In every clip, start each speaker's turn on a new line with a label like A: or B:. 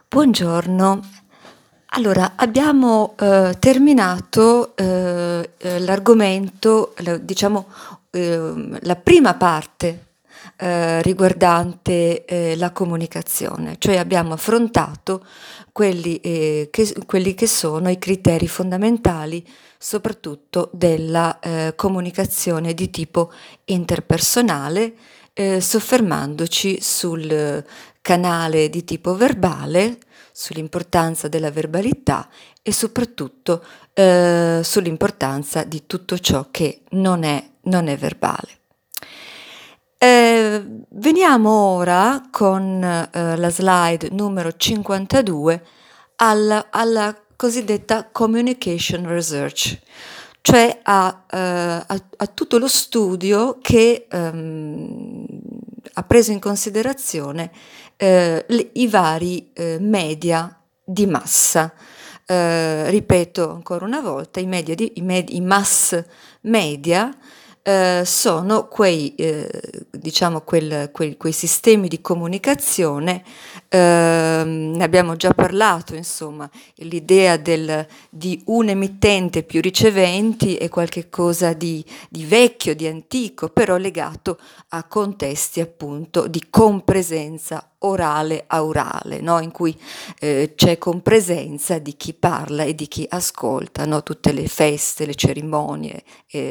A: Buongiorno. Allora, abbiamo terminato l'argomento, la prima parte riguardante la comunicazione, cioè abbiamo affrontato quelli che sono i criteri fondamentali, soprattutto della comunicazione di tipo interpersonale, soffermandoci sul canale di tipo verbale, sull'importanza della verbalità e soprattutto sull'importanza di tutto ciò che non è verbale. Veniamo ora con la slide numero 52 alla cosiddetta communication research, cioè a tutto lo studio che ha preso in considerazione i vari media di massa. Ripeto ancora una volta, i mass media sono quei sistemi di comunicazione, ne abbiamo già parlato, insomma, l'idea di un emittente più riceventi è qualcosa di vecchio, di antico, però legato a contesti appunto di compresenza orale a orale, no? In cui c'è compresenza di chi parla e di chi ascolta, no? Tutte le feste, le cerimonie,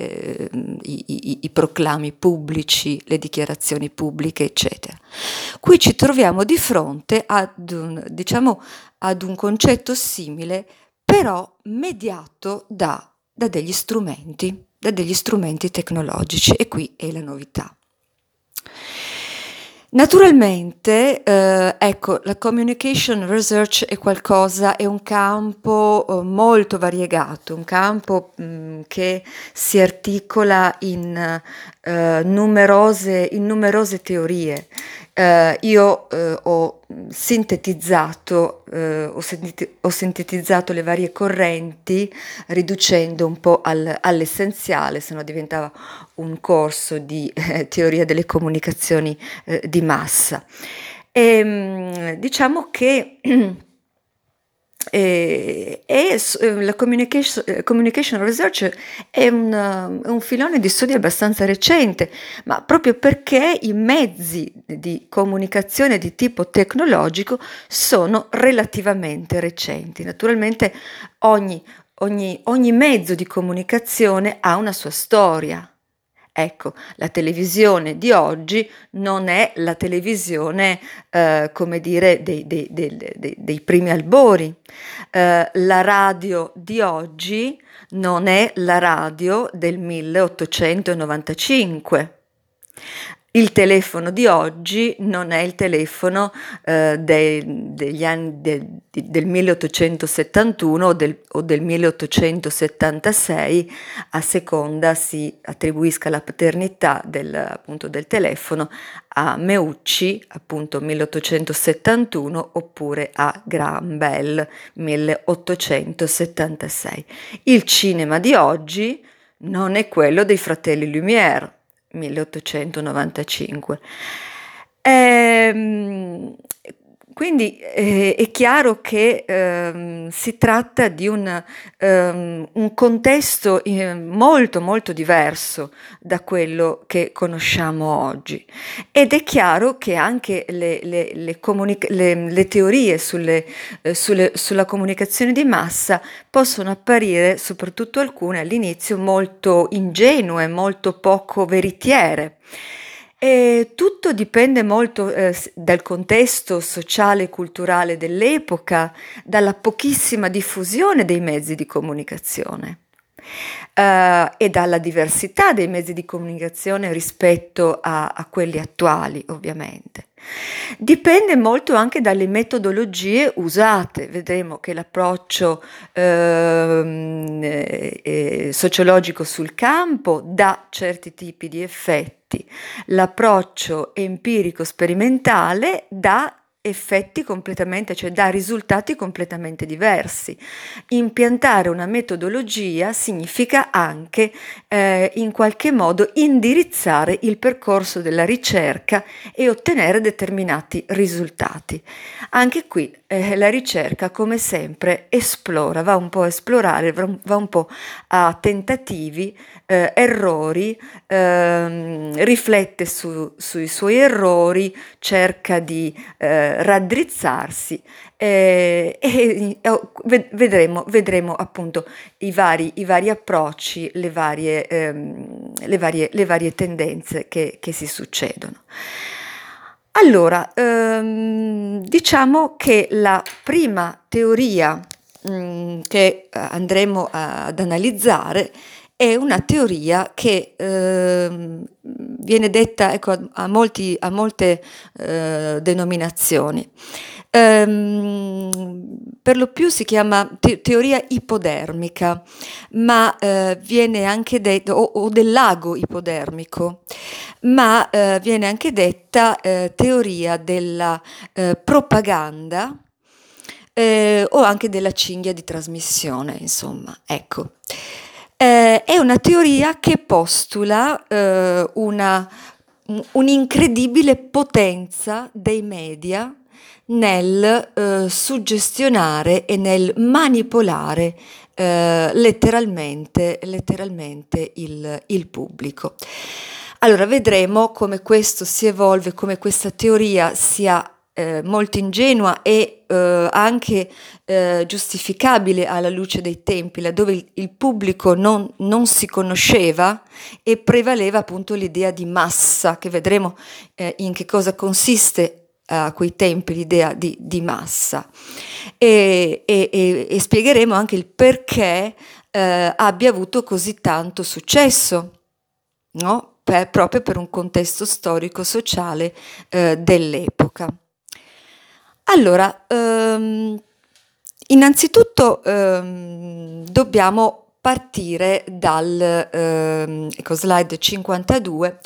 A: i proclami pubblici, le dichiarazioni pubbliche, eccetera. Qui ci troviamo di fronte ad un concetto simile, però mediato da degli strumenti tecnologici, e qui è la novità. Naturalmente, ecco, la communication research è un campo molto variegato, un campo che si articola in numerose teorie. Io ho sintetizzato le varie correnti, riducendo un po' all'essenziale, se no diventava un corso di teoria delle comunicazioni di massa. Diciamo che la communication research è un filone di studio abbastanza recente, ma proprio perché i mezzi di comunicazione di tipo tecnologico sono relativamente recenti. Naturalmente ogni mezzo di comunicazione ha una sua storia. Ecco, la televisione di oggi non è la televisione, come dire, dei primi albori. La radio di oggi non è la radio del 1895. Il telefono di oggi non è il telefono degli anni del 1871 o del 1876, a seconda si attribuisca la paternità appunto del telefono a Meucci, appunto 1871, oppure a Graham Bell 1876. Il cinema di oggi non è quello dei fratelli Lumière 1895. Quindi è chiaro che si tratta di un contesto molto molto diverso da quello che conosciamo oggi, ed è chiaro che anche le teorie sulla comunicazione di massa possono apparire, soprattutto alcune all'inizio, molto ingenue, molto poco veritiere. E tutto dipende molto dal contesto sociale e culturale dell'epoca, dalla pochissima diffusione dei mezzi di comunicazione e dalla diversità dei mezzi di comunicazione rispetto a quelli attuali, ovviamente. Dipende molto anche dalle metodologie usate. Vedremo che l'approccio sociologico sul campo dà certi tipi di effetti. L'approccio empirico sperimentale dà effetti completamente, cioè dà risultati completamente diversi. Impiantare una metodologia significa anche in qualche modo indirizzare il percorso della ricerca e ottenere determinati risultati. Anche qui la ricerca, come sempre, esplora, va un po' a esplorare, va un po' a tentativi, errori, riflette sui suoi errori, cerca di raddrizzarsi vedremo appunto i vari approcci, le varie tendenze che si succedono. Allora, diciamo che la prima teoria che andremo ad analizzare è una teoria che viene detta, ecco, a molte denominazioni. Per lo più si chiama teoria ipodermica, ma viene anche detto, o del lago ipodermico, ma viene anche detta teoria della propaganda o anche della cinghia di trasmissione, insomma, ecco. È una teoria che postula un'incredibile potenza dei media nel suggestionare e nel manipolare letteralmente il pubblico. Allora vedremo come questo si evolve, come questa teoria sia molto ingenua e anche giustificabile alla luce dei tempi, laddove il pubblico non si conosceva e prevaleva appunto l'idea di massa, che vedremo in che cosa consiste a quei tempi l'idea di massa e spiegheremo anche il perché abbia avuto così tanto successo, no? Proprio per un contesto storico-sociale dell'epoca. Allora, innanzitutto dobbiamo partire ecco, slide 52,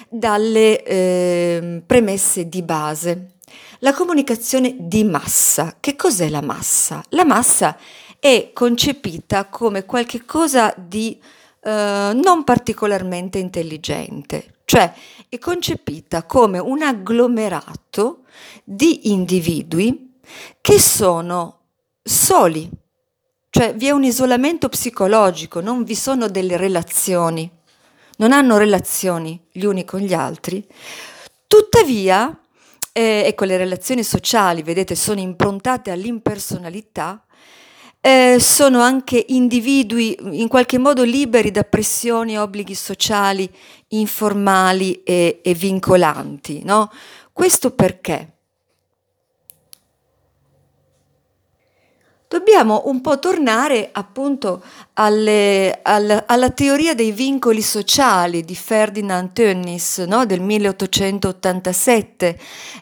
A: dalle premesse di base. La comunicazione di massa. Che cos'è la massa? La massa è concepita come qualche cosa di non particolarmente intelligente, cioè è concepita come un agglomerato di individui che sono soli, cioè vi è un isolamento psicologico, non vi sono delle relazioni, non hanno relazioni gli uni con gli altri. Tuttavia, ecco, le relazioni sociali, vedete, sono improntate all'impersonalità, sono anche individui in qualche modo liberi da pressioni e obblighi sociali informali e vincolanti, no? Questo perché? Dobbiamo un po' tornare appunto alla teoria dei vincoli sociali di Ferdinand Tönnies, no? Del 1887,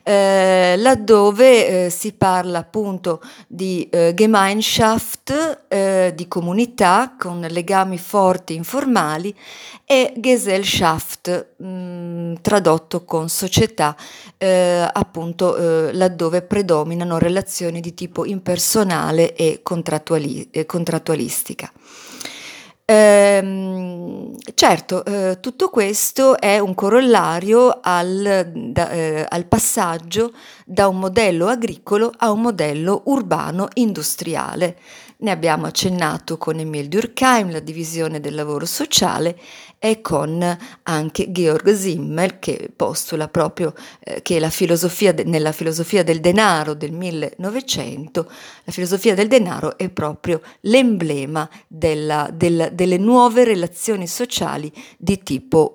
A: laddove si parla appunto di Gemeinschaft, di comunità con legami forti informali, e Gesellschaft, tradotto con società, appunto laddove predominano relazioni di tipo impersonale e contrattualistica. Certo, tutto questo è un corollario al passaggio da un modello agricolo a un modello urbano industriale. Ne abbiamo accennato con Emile Durkheim, la divisione del lavoro sociale, e con anche Georg Simmel, che postula proprio che nella filosofia del denaro del 1900, la filosofia del denaro è proprio l'emblema delle nuove relazioni sociali di tipo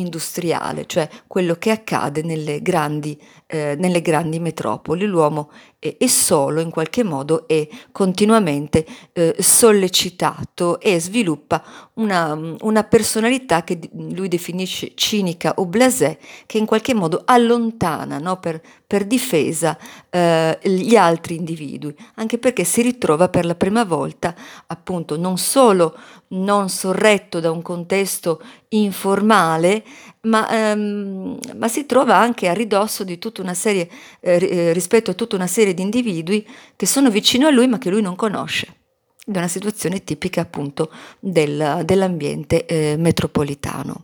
A: urbano-industriale, cioè quello che accade nelle grandi metropoli. L'uomo e solo in qualche modo è continuamente sollecitato e sviluppa una personalità che lui definisce cinica o blasé, che in qualche modo allontana, no, per difesa gli altri individui, anche perché si ritrova per la prima volta appunto non solo non sorretto da un contesto informale, ma si trova anche a ridosso di tutta una serie, rispetto a tutta una serie di individui che sono vicino a lui ma che lui non conosce. Ed è una situazione tipica appunto dell'ambiente metropolitano.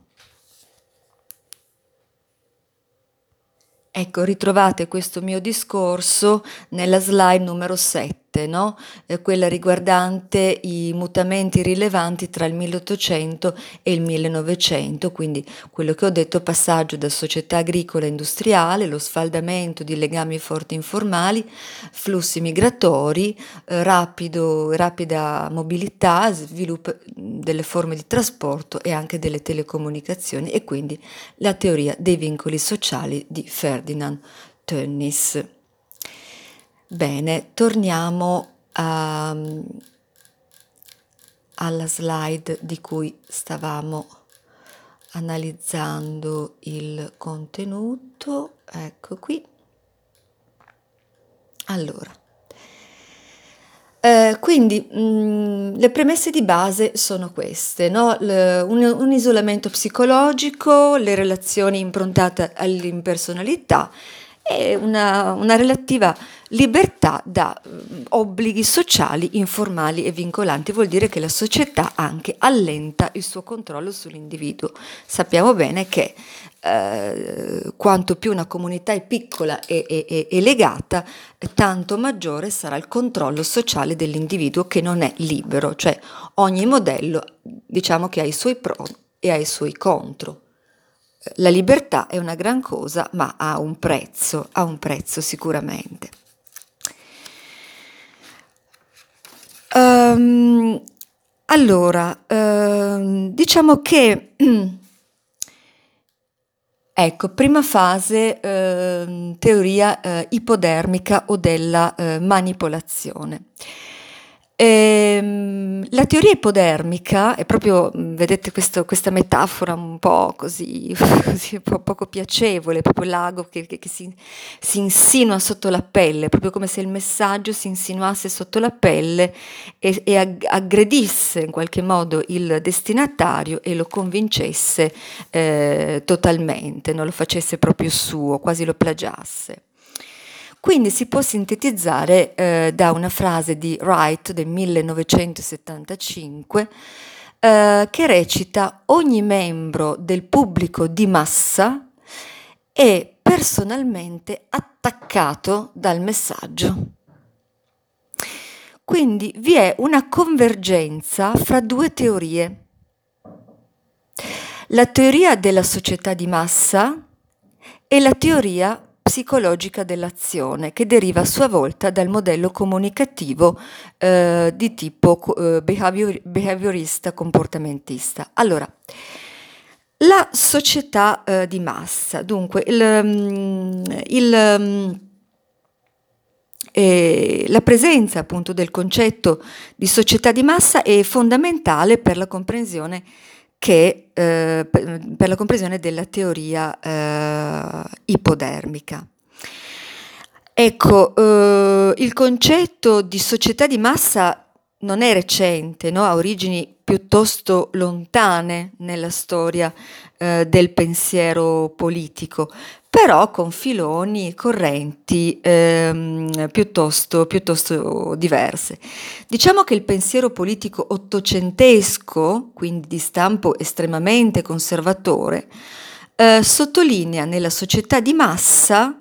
A: Ecco, ritrovate questo mio discorso nella slide numero 7, no? Quella riguardante i mutamenti rilevanti tra il 1800 e il 1900, quindi quello che ho detto, passaggio da società agricola e industriale, lo sfaldamento di legami forti informali, flussi migratori, rapida mobilità, sviluppo delle forme di trasporto e anche delle telecomunicazioni, e quindi la teoria dei vincoli sociali di Ferdinand Tönnies. Bene, torniamo alla slide di cui stavamo analizzando il contenuto. Ecco qui. Allora, quindi le premesse di base sono queste, no? Un isolamento psicologico, le relazioni improntate all'impersonalità e una relativa libertà da obblighi sociali informali e vincolanti. Vuol dire che la società anche allenta il suo controllo sull'individuo. Sappiamo bene che quanto più una comunità è piccola e legata, tanto maggiore sarà il controllo sociale dell'individuo, che non è libero, cioè ogni modello diciamo che ha i suoi pro e ha i suoi contro. La libertà è una gran cosa, ma ha un prezzo sicuramente. Allora, diciamo che ecco, prima fase, teoria ipodermica o della manipolazione. La teoria ipodermica è proprio, vedete questa metafora un po' così, così un po' poco piacevole, proprio l'ago che si insinua sotto la pelle, proprio come se il messaggio si insinuasse sotto la pelle e aggredisse in qualche modo il destinatario e lo convincesse totalmente, non lo facesse proprio suo, quasi lo plagiasse. Quindi si può sintetizzare da una frase di Wright del 1975 che recita: ogni membro del pubblico di massa è personalmente attaccato dal messaggio. Quindi vi è una convergenza fra due teorie. La teoria della società di massa e la teoria psicologica dell'azione, che deriva a sua volta dal modello comunicativo di tipo behaviorista comportamentista. Allora, la società di massa, dunque la presenza appunto del concetto di società di massa è fondamentale per la comprensione per la comprensione della teoria ipodermica. Ecco, il concetto di società di massa non è recente, no? Ha origini piuttosto lontane nella storia del pensiero politico, però con filoni correnti piuttosto diverse. Diciamo che il pensiero politico ottocentesco, quindi di stampo estremamente conservatore, sottolinea nella società di massa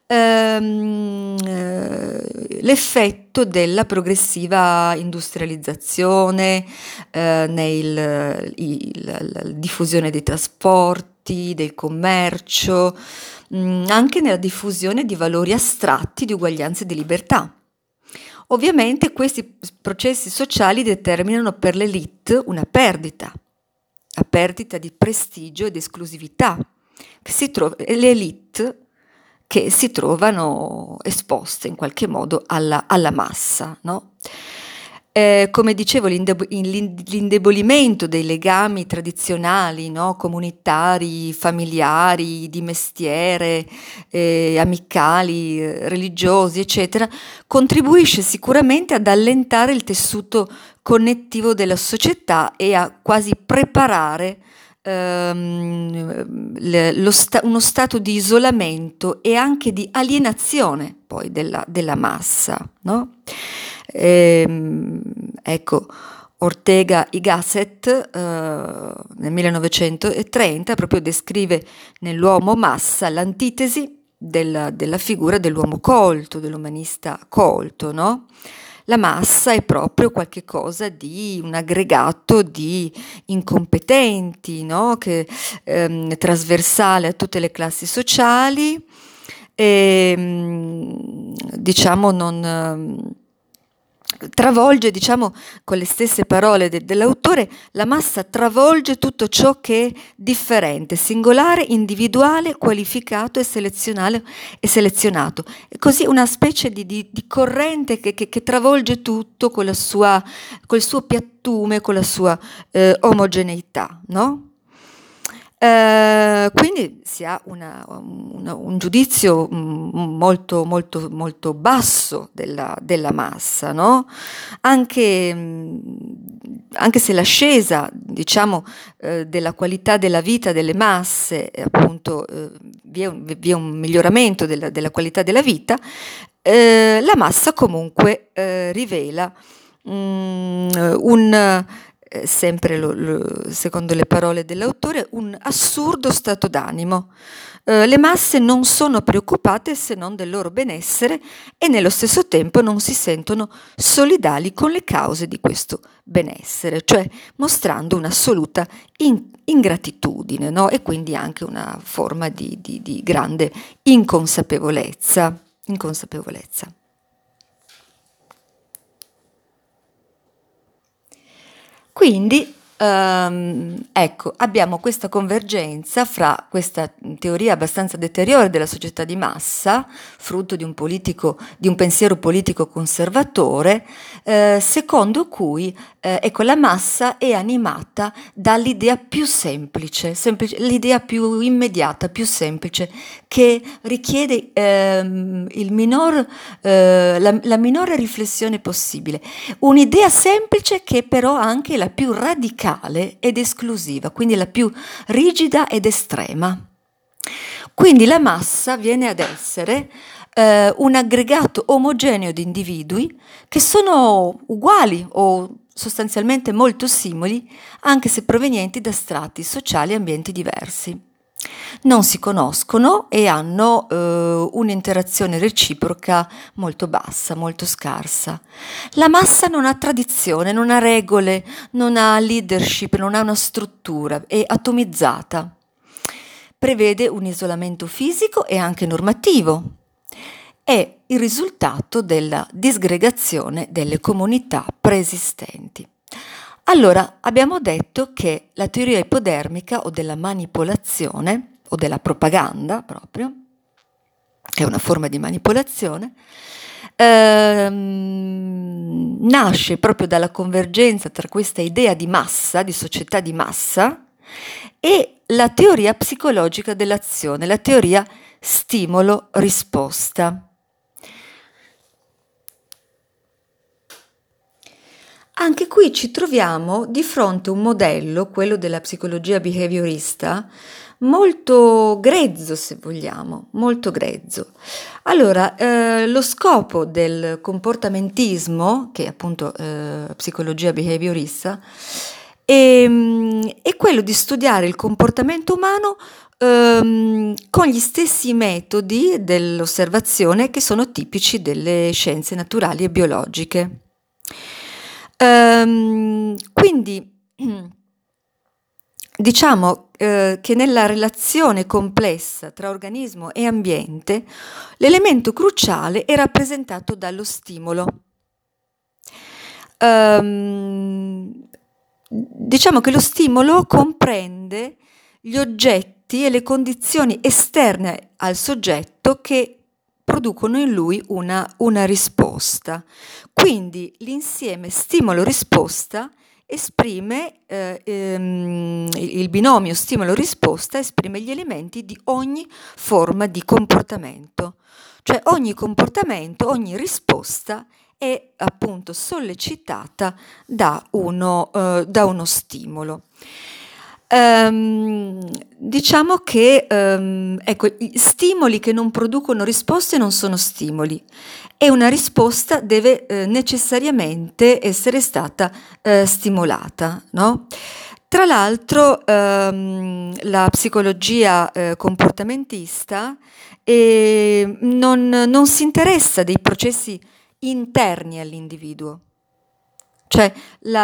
A: l'effetto della progressiva industrializzazione, la diffusione dei trasporti, del commercio, anche nella diffusione di valori astratti di uguaglianza e di libertà. Ovviamente questi processi sociali determinano per l'élite una perdita, la perdita di prestigio ed esclusività. L'élite che si trovano esposte in qualche modo alla massa, no? Come dicevo, l'indebolimento dei legami tradizionali, no? Comunitari, familiari, di mestiere, amicali, religiosi, eccetera, contribuisce sicuramente ad allentare il tessuto connettivo della società e a quasi preparare uno stato di isolamento e anche di alienazione poi della massa, no? Ecco, Ortega y Gasset nel 1930 proprio descrive nell'uomo massa l'antitesi della figura dell'uomo colto, dell'umanista colto, no? La massa è proprio qualche cosa di un aggregato di incompetenti, no? Che trasversale a tutte le classi sociali e diciamo non travolge, diciamo, con le stesse parole dell'autore, la massa travolge tutto ciò che è differente, singolare, individuale, qualificato e selezionato. E così una specie di corrente che travolge tutto con col suo piattume, con la sua omogeneità, no? Quindi si ha un giudizio molto, molto, molto basso della massa, no? Anche se l'ascesa, diciamo, della qualità della vita delle masse, appunto, vi è un miglioramento della qualità della vita, la massa comunque rivela sempre secondo le parole dell'autore, un assurdo stato d'animo. Le masse non sono preoccupate se non del loro benessere e nello stesso tempo non si sentono solidali con le cause di questo benessere, cioè mostrando un'assoluta ingratitudine, no? E quindi anche una forma di grande inconsapevolezza. Quindi, ecco, abbiamo questa convergenza fra questa teoria abbastanza deteriore della società di massa, frutto di un pensiero politico conservatore, secondo cui ecco, la massa è animata dall'idea più semplice, l'idea più immediata, più semplice, che richiede la minore riflessione possibile. Un'idea semplice che però anche è la più radicale ed esclusiva, quindi la più rigida ed estrema. Quindi la massa viene ad essere un aggregato omogeneo di individui che sono uguali o sostanzialmente molto simili, anche se provenienti da strati sociali e ambienti diversi. Non si conoscono e hanno un'interazione reciproca molto bassa, molto scarsa. La massa non ha tradizione, non ha regole, non ha leadership, non ha una struttura, è atomizzata. Prevede un isolamento fisico e anche normativo. È il risultato della disgregazione delle comunità preesistenti. Allora, abbiamo detto che la teoria ipodermica o della manipolazione, o della propaganda proprio, che è una forma di manipolazione, nasce proprio dalla convergenza tra questa idea di massa, di società di massa, e la teoria psicologica dell'azione, la teoria stimolo-risposta. Anche qui ci troviamo di fronte a un modello, quello della psicologia behaviorista, molto grezzo, se vogliamo, molto grezzo. Allora, lo scopo del comportamentismo, che è appunto psicologia behaviorista, è quello di studiare il comportamento umano con gli stessi metodi dell'osservazione che sono tipici delle scienze naturali e biologiche. Quindi diciamo che nella relazione complessa tra organismo e ambiente l'elemento cruciale è rappresentato dallo stimolo. Diciamo che lo stimolo comprende gli oggetti fatti e le condizioni esterne al soggetto che producono in lui una risposta. Quindi l'insieme stimolo-risposta esprime, il binomio stimolo-risposta esprime gli elementi di ogni forma di comportamento. Cioè ogni comportamento, ogni risposta è appunto sollecitata da uno stimolo. Diciamo che ecco, i stimoli che non producono risposte non sono stimoli e una risposta deve necessariamente essere stata stimolata, no? Tra l'altro la psicologia comportamentista non si interessa dei processi interni all'individuo. Cioè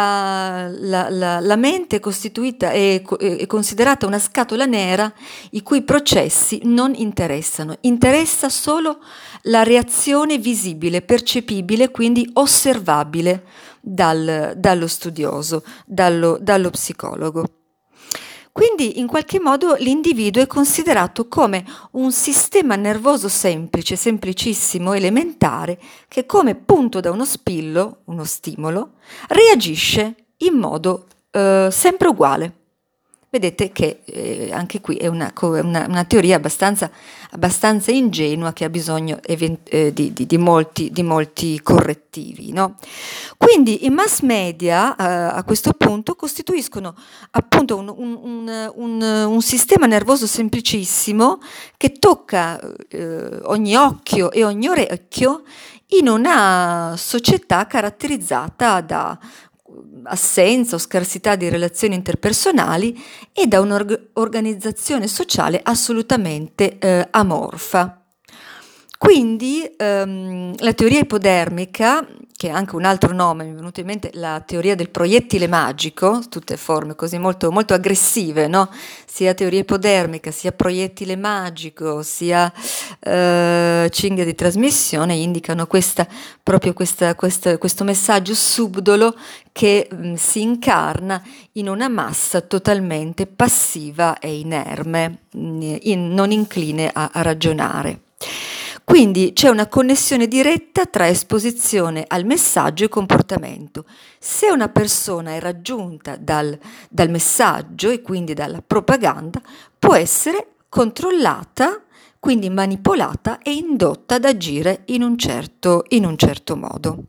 A: la mente è costituita è considerata una scatola nera i cui processi non interessano. Interessa solo la reazione visibile, percepibile, quindi osservabile dallo studioso, dallo psicologo. Quindi in qualche modo l'individuo è considerato come un sistema nervoso semplice, semplicissimo, elementare, che come punto da uno stimolo, reagisce in modo sempre uguale. Vedete che anche qui è una teoria abbastanza ingenua che ha bisogno di molti correttivi, no? Quindi i mass media a questo punto costituiscono appunto un sistema nervoso semplicissimo che tocca ogni occhio e ogni orecchio in una società caratterizzata da assenza o scarsità di relazioni interpersonali e da un'organizzazione sociale assolutamente amorfa. Quindi la teoria ipodermica, che è anche un altro nome, mi è venuto in mente la teoria del proiettile magico, tutte forme così molto, molto aggressive, no? Sia teoria ipodermica, sia proiettile magico, sia cinghia di trasmissione, indicano proprio questo messaggio subdolo che si incarna in una massa totalmente passiva e inerme, non incline a ragionare. Quindi c'è una connessione diretta tra esposizione al messaggio e comportamento. Se una persona è raggiunta dal messaggio e quindi dalla propaganda, può essere controllata, quindi manipolata e indotta ad agire in un certo modo.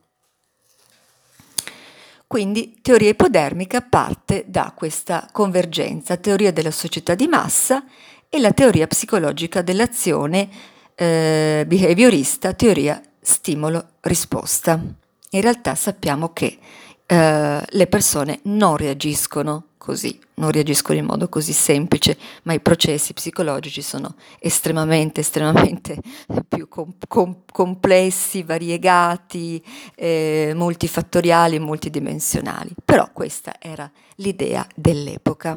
A: Quindi teoria ipodermica parte da questa convergenza, teoria della società di massa e la teoria psicologica dell'azione behaviorista, teoria stimolo-risposta. In realtà sappiamo che le persone non reagiscono così, non reagiscono in modo così semplice, ma i processi psicologici sono estremamente più complessi, variegati, multifattoriali e multidimensionali. Però questa era l'idea dell'epoca.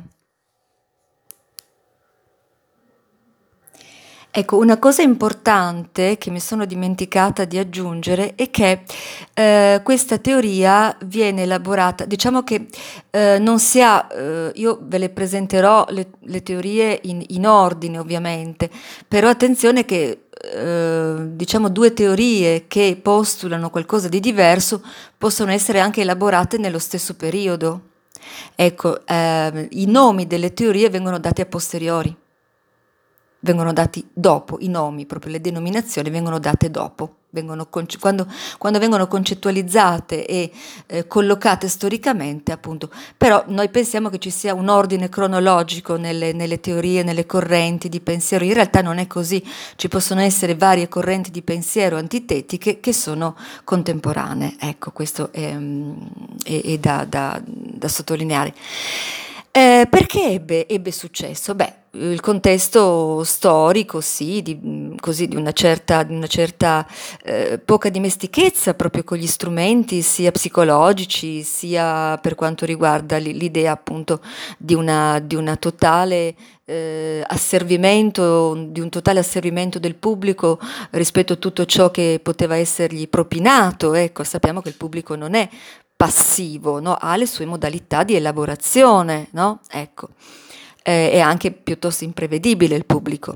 A: Ecco, una cosa importante che mi sono dimenticata di aggiungere è che questa teoria viene elaborata, diciamo che non si ha, io ve le presenterò le teorie in ordine ovviamente, però attenzione che diciamo due teorie che postulano qualcosa di diverso possono essere anche elaborate nello stesso periodo. Ecco, i nomi delle teorie vengono dati a posteriori. Vengono dati dopo, i nomi, proprio le denominazioni vengono date dopo, quando vengono concettualizzate e collocate storicamente, appunto. Però noi pensiamo che ci sia un ordine cronologico nelle teorie, nelle correnti di pensiero. In realtà non è così, ci possono essere varie correnti di pensiero antitetiche che sono contemporanee. Ecco, questo è da sottolineare. Perché ebbe successo? Beh, il contesto storico, sì, di una certa poca dimestichezza proprio con gli strumenti sia psicologici sia per quanto riguarda l'idea appunto di una totale asservimento, di un totale asservimento del pubblico rispetto a tutto ciò che poteva essergli propinato. Ecco, sappiamo che il pubblico non è passivo, no? Ha le sue modalità di elaborazione, no? Ecco. è anche piuttosto imprevedibile il pubblico.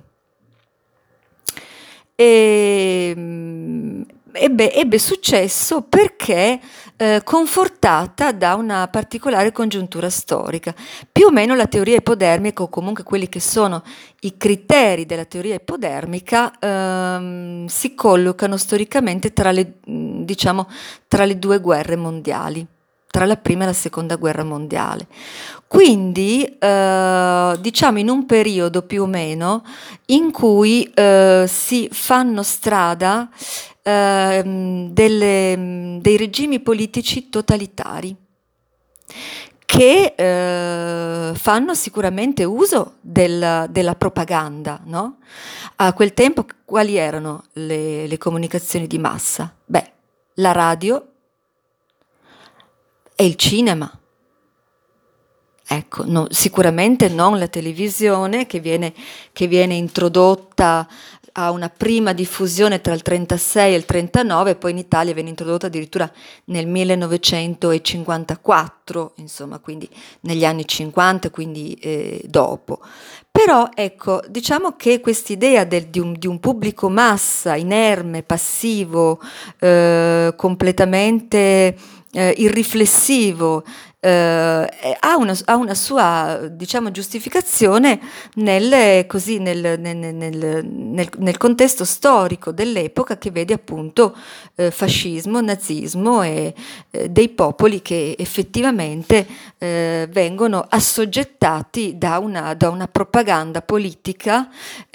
A: Ebbe successo perché confortata da una particolare congiuntura storica. Più o meno la teoria ipodermica, o comunque quelli che sono i criteri della teoria ipodermica, si collocano storicamente diciamo, tra le due guerre mondiali, tra la prima e la seconda guerra mondiale. Quindi, diciamo in un periodo più o meno in cui si fanno strada dei regimi politici totalitari che fanno sicuramente uso della propaganda, no? A quel tempo quali erano le comunicazioni di massa? Beh, la radio e il cinema. Ecco, sicuramente non la televisione che viene introdotta a una prima diffusione tra il 36 e il 39, poi in Italia viene introdotta addirittura nel 1954, insomma, quindi negli anni 50, quindi dopo. Però ecco, diciamo che quest'idea di un pubblico massa, inerme, passivo, completamente irriflessivo, ha una sua, diciamo, giustificazione nel contesto storico dell'epoca, che vede appunto fascismo, nazismo e dei popoli che effettivamente vengono assoggettati da una propaganda politica,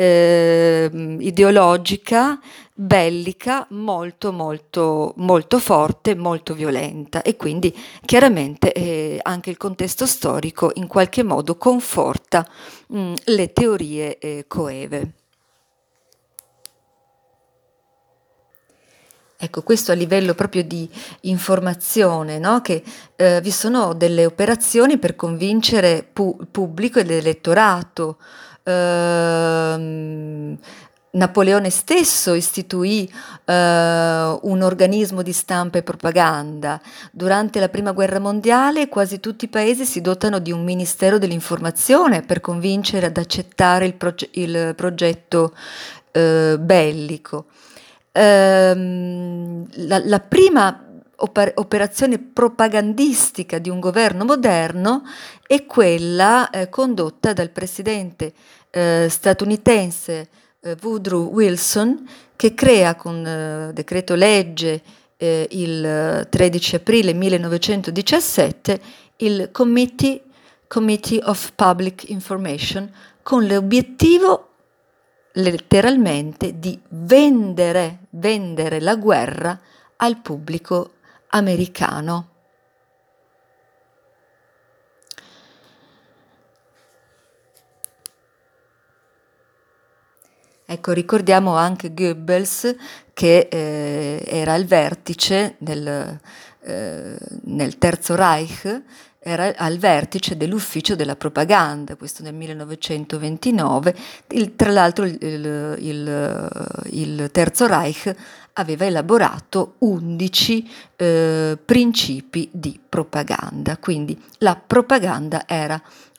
A: ideologica, bellica, molto molto molto forte, molto violenta, e quindi chiaramente anche il contesto storico in qualche modo conforta le teorie coeve. Ecco, questo a livello proprio di informazione, no? Che vi sono delle operazioni per convincere pubblico e l'elettorato. Napoleone stesso istituì un organismo di stampa e propaganda. Durante la Prima Guerra Mondiale quasi tutti i paesi si dotano di un Ministero dell'Informazione per convincere ad accettare il progetto bellico. La prima operazione propagandistica di un governo moderno è quella condotta dal presidente statunitense Woodrow Wilson, che crea con decreto legge il 13 aprile 1917 il Committee of Public Information, con l'obiettivo letteralmente di vendere la guerra al pubblico americano. Ecco, ricordiamo anche Goebbels, che era al vertice nel Terzo Reich, era al vertice dell'ufficio della propaganda, questo nel 1929. Tra l'altro il Terzo Reich aveva elaborato 11 principi di propaganda, quindi la propaganda era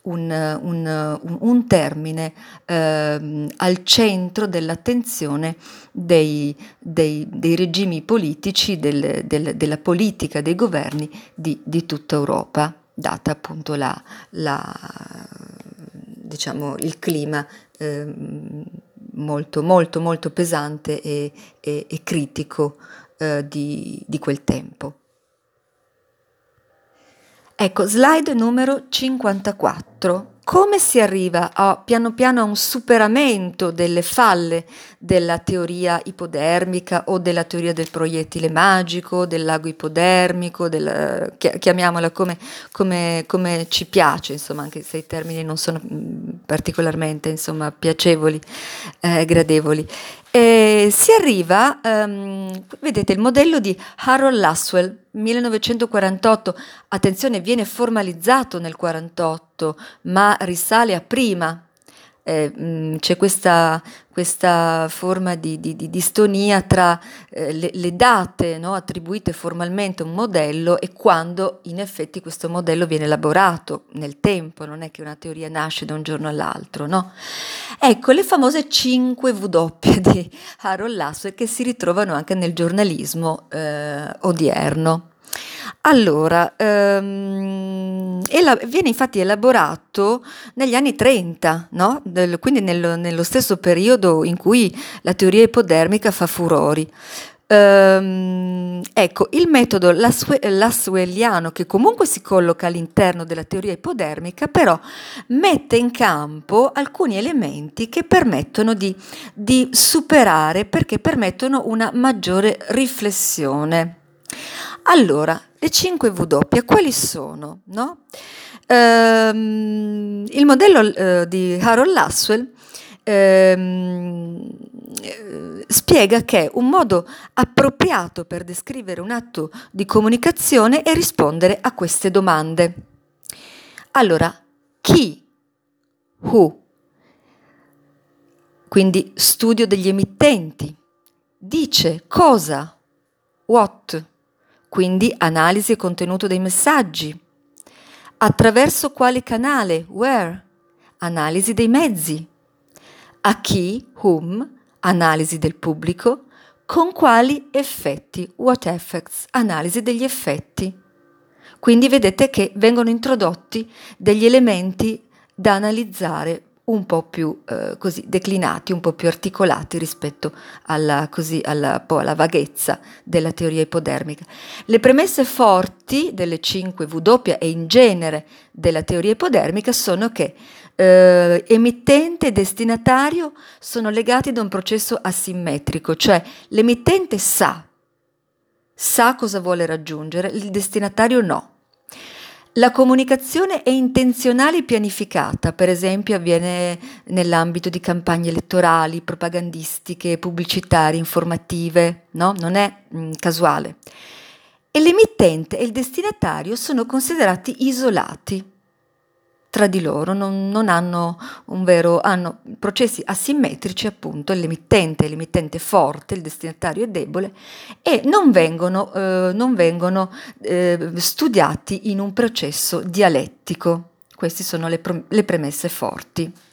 A: un termine al centro dell'attenzione dei regimi politici, della politica dei governi di tutta Europa, data appunto diciamo, il clima molto molto molto pesante e critico di quel tempo. Ecco, slide numero 54. Come si arriva piano piano a un superamento delle falle della teoria ipodermica o della teoria del proiettile magico, del lago ipodermico, chiamiamola come ci piace, insomma, anche se i termini non sono particolarmente, insomma, piacevoli, gradevoli. Si arriva, vedete, il modello di Harold Lasswell, 1948, attenzione, viene formalizzato nel 48, ma risale a prima, C'è questa forma di distonia tra le date, no, attribuite formalmente a un modello e quando in effetti questo modello viene elaborato nel tempo, non è che una teoria nasce da un giorno all'altro, no? Ecco, le famose 5 W di Harold Lasswell che si ritrovano anche nel giornalismo odierno. Allora, viene infatti elaborato negli anni 30, no? Quindi nello stesso periodo in cui la teoria ipodermica fa furori. Ecco, il metodo lasswelliano, che comunque si colloca all'interno della teoria ipodermica, però mette in campo alcuni elementi che permettono di superare, perché permettono una maggiore riflessione. Allora, le 5 W quali sono? No? Il modello di Harold Lasswell spiega che un modo appropriato per descrivere un atto di comunicazione è rispondere a queste domande. Allora, chi? Who? Quindi studio degli emittenti. Dice cosa? What? Quindi analisi e contenuto dei messaggi. Attraverso quale canale? Where? Analisi dei mezzi. A chi? Whom? Analisi del pubblico. Con quali effetti? What effects? Analisi degli effetti. Quindi vedete che vengono introdotti degli elementi da analizzare un po' più così declinati, un po' più articolati rispetto alla vaghezza della teoria ipodermica. Le premesse forti delle 5 W e in genere della teoria ipodermica sono che emittente e destinatario sono legati da un processo asimmetrico, cioè l'emittente sa cosa vuole raggiungere, il destinatario no. La comunicazione è intenzionale e pianificata, per esempio avviene nell'ambito di campagne elettorali, propagandistiche, pubblicitarie, informative, no? Non è casuale. E l'emittente e il destinatario sono considerati isolati tra di loro, non hanno hanno processi asimmetrici, appunto, l'emittente forte, il destinatario è debole, e non vengono studiati in un processo dialettico. Queste sono le premesse forti.